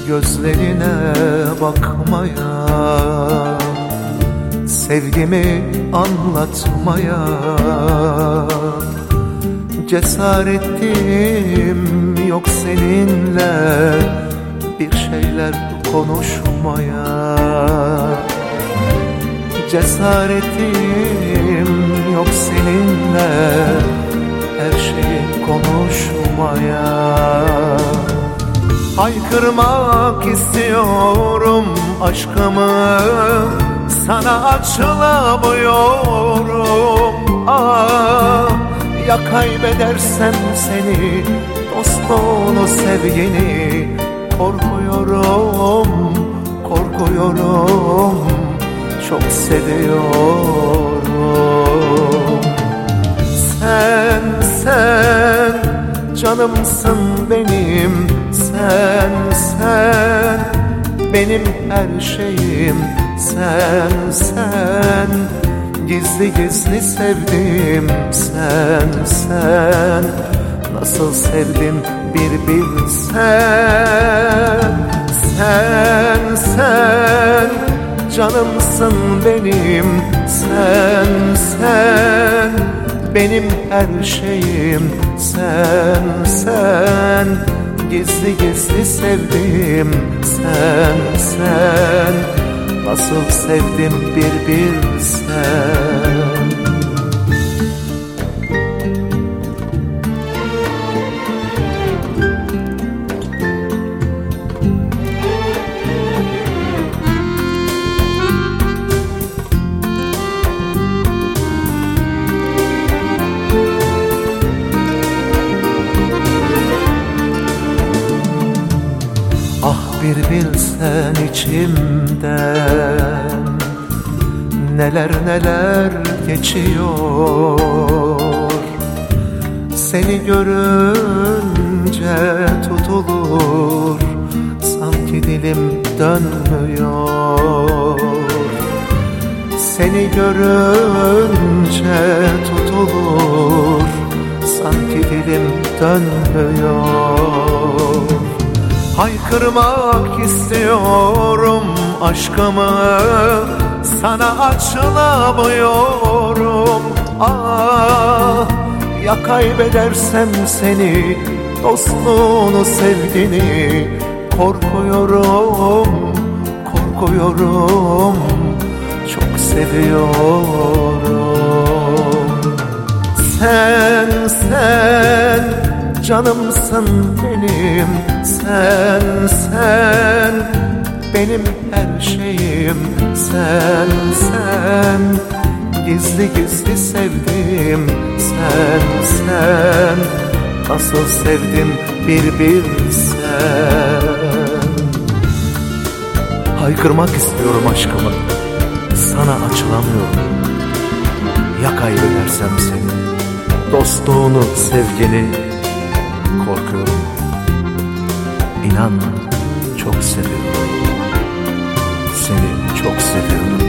gözlerine bakmaya, sevgimi anlatmaya cesaretim yok seninle bir şeyler konuşmaya. Cesaretim yok seninle her şeyi konuşmaya. Haykırmak istiyorum aşkımı, sana açılamıyorum. Ya kaybedersem seni, dostluğunu, sevgini, korkuyorum, korkuyorum, çok seviyorum. Sen canımsın benim, sen benim her şeyim, sen gizli gizli sevdim, sen nasıl sevdim bir bilsen. Sen canımsın benim, sen benim her şeyim, sen gizli gizli sevdim, sen nasıl sevdim bir bilsen. Ah bir bilsen içimden neler neler geçiyor. Seni görünce tutulur, sanki dilim dönmüyor. Seni görünce tutulur, sanki dilim dönmüyor. Haykırmak istiyorum aşkımı, sana açılamıyorum. Ya kaybedersem seni, dostluğunu, sevgini, korkuyorum, korkuyorum, çok seviyorum. Sen canımsın benim, sen benim her şeyim, sen gizli gizli sevdim, sen nasıl sevdim bir bilsen. Haykırmak istiyorum aşkımı, sana açılamıyorum. Ya kaybedersem seni, dostluğunu, sevgini, korkuyorum. İnan çok seviyorum, seni çok seviyorum.